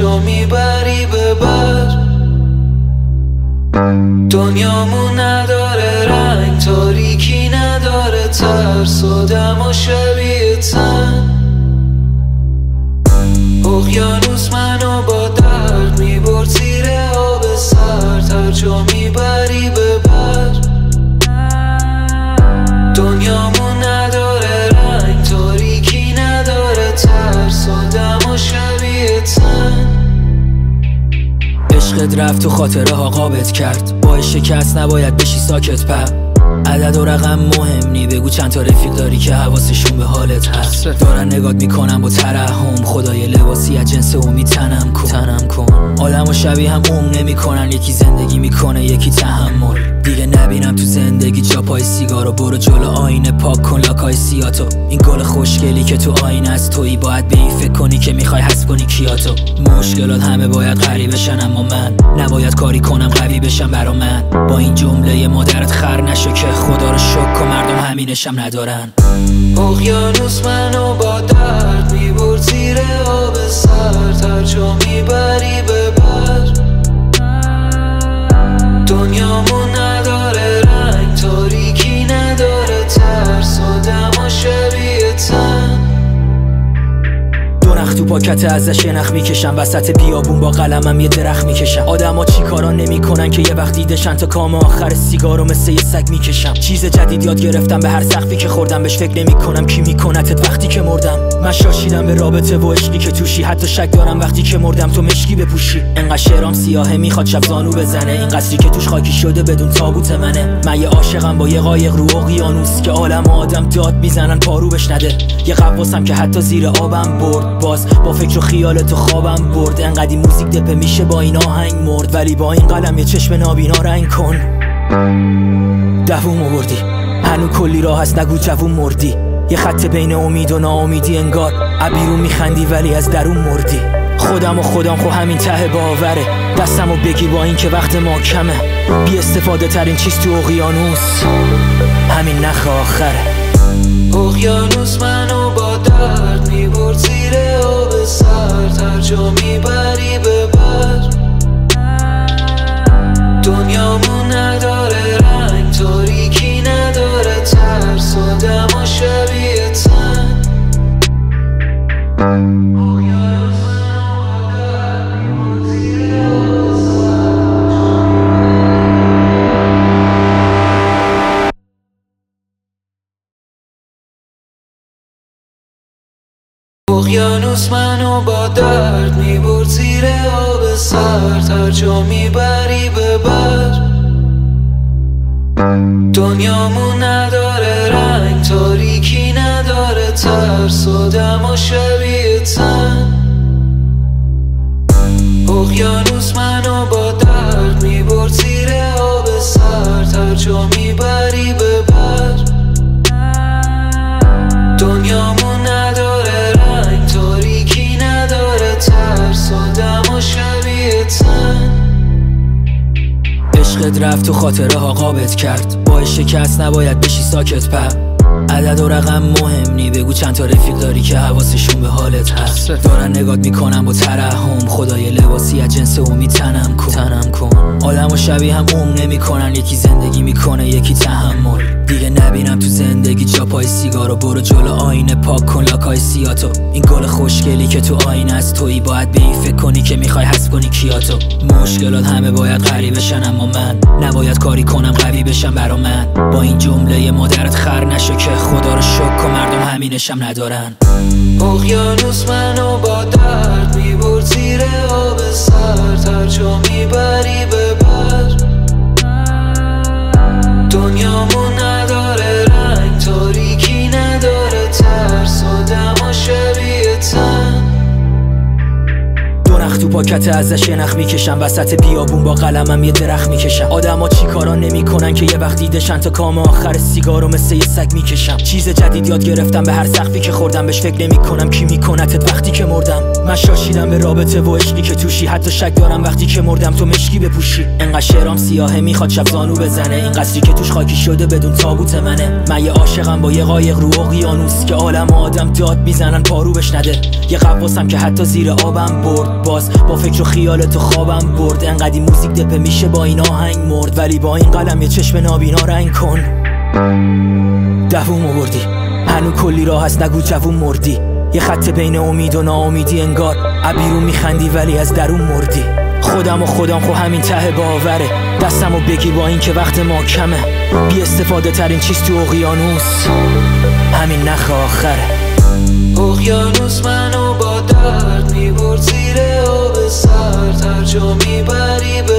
جا میبری ببر. دنیامون نداره رنگ، تاریکی نداره ترس، آدم و شبیه تن. اقیانوس منو با درد میبرد زیر آب سرد، هر جا میبری ببر. دنیامون نداره رنگ، تاریکی نداره ترس، آدم و شبیه تن. عشقت رفت و خاطره ها قابت کرد، با شکست نباید بشی ساکت پر. عدد و رقم مهم نی، بگو چند تا رفیق داری که حواسشون به حالت هست. دارن نگات میکنم با ترحم، خدای لباسی از جنس امید تنم کن. آدم و شبیه هم نمیکنن، یکی زندگی میکنه یکی تحمل. دیگه نبینم تو زندگی جا پای سیگارو، برو جلو آینه پاک کن لاکای سیاتو. این گل خوشگلی که تو آینه از تویی، باید به این فکر کنی که میخوای حذف کنی کیاتو. مشکلات همه باید غریب بشن، اما من نباید کاری کنم قوی بشم برا من. با این جمله مادرت خر نشو که خدا رو شکر کن مردم همینشم ندارن. اقیانوس منو با درد میبرد زیر آب سرد، هر جا میبری ببر. دنیامون نداره رنگ، تاریکی نداره ترس، آدم و شبیه تن. دو نخ تو پاکت ازش یه نخ میکشم، وسط بیابون با قلمم یه درخت میکشم. آدما چی کارا نمیکنن که یه وقت دیدشن، تا کام آخر سیگارو مثل یه سگ میکشم. چیز جدید یاد گرفتم، به هر سقفی که خوردم بهش فکر نمیکنم کی میکنتت وقتی که مردم. من شاشیدم به رابطه و عشقی که توشی، حتی شک دارم وقتی که مردم تو مشکی بپوشی. انقدر شعرام سیاهه میخواد شب زانو بزنه، این قصری که توش خاکی شده بدون تابوت منه. من یه عاشقم با یه قایق رو اقیانوس، که عالم و آدم داد میزنن پارو بش نده. یه غواصم که حتی زیر آبم برد، باز با فکر و خیال تو خوابم برد. انقدی موزیک دپه میشه با این آهنگ مرد، ولی با این قلم یه چشم نابینا رنگ کن. دووم آوردی هنو کلی راه هست، نگو جوون مردی. یه خط بین امید و ناامیدی، انگار عبیرون میخندی ولی از درون مردی. خودم خو همین ته باوره، دستمو بگی با این که وقت ما کمه. بی استفاده ترین چیز تو اقیانوس همین نخ آخره. اقیانوس منو با درد میبرد زیر آب سرد، هر جا میبری ببر. دنیامون نداره رنگ، تاریکی نداره ترس، آدم و شبیه تن. اقیانوس منو با درد میبرد زیر آب سرد، هر جا میبری ببر. دنیامون نداره رنگ، تاریکی نداره ترس، آدم و شبیه تن. اقیانوس منو با درد میبرد زیر آب سرد، هر جا میبری ببر. دنیامون نداره رنگ، تاریکی نداره ترس، آدم و شبیه تن. عشقت رفت و خاطره ها قابت کرد، با شکست نباید بشی ساکت پر. عدد و رقم مهم نی، بگو چند تا رفیق داری که حواسشون به حالت هست. دارن نگات میکنم با ترحم، خدای لباسی از جنس امید تنم کن. آدم و شبیه هم نمیکنن، یکی زندگی میکنه یکی تحمل. دیگه نبینم تو زندگی جا پای سیگارو، برو جلو آینه پاک کن لاکای سیاتو. این گل خوشگلی که تو آینه از تویی، باید به این فکر کنی که میخوای حذف کنی کیاتو. مشکلات همه باید غریب بشن، اما من نباید کاری کنم قوی بشم برا من. با این جمله مادرت خر نشو که خدا رو شکر کن مردم همینشم ندارن. اقیانوس منو با درد میبرد زیر آب سرد، هر جا میبری ببر. دنیامون نداره رنگ، تاریکی نداره ترس، آدم و شبیه تن. دو نخ تو پاکت ازش یه نخ میکشم، وسط بیابون با قلمم یه درخت میکشم. آدما چی کارا نمیکنن که یه وقت دیدشن، تا کام آخر سیگارو مثل یه سگ میکشم. چیز جدید یاد گرفتم، به هر سقفی که خوردم بهش فکر نمیکنم کی میکنتت وقتی که مردم. من شاشیدم به رابطه و عشقی که توشی، حتی شک دارم وقتی که مردم تو مشکی بپوشی. انقدر شعرام سیاهه میخواد شب زانو بزنه، این قصری که توش خاکی شده بدون تابوت منه. من یه عاشقم با یه قایق رو اقیانوس، که عالم و آدم داد میزنن پارو بش نده. یه غواصم که حتی زیر آبم برد، باز با فکر و خیالت و خوابم برد. انقدی موزیک دپه میشه با این آهنگ مرد، ولی با این قلم یه چشم نابینا رنگ کن. دوومو بردی، هنو کلی راه هست نگو جوون مردی. یه خط بین امید و ناامیدی، انگار عبیرون میخندی ولی از درون مردی. خودم خب همین ته باوره، دستمو بگیر با این که وقت ما کمه. بی استفاده ترین چیز تو اقیانوس همین نخ آخره. اقیانوس منو با درد میبرد زیر آب سرد، هر جا میبری به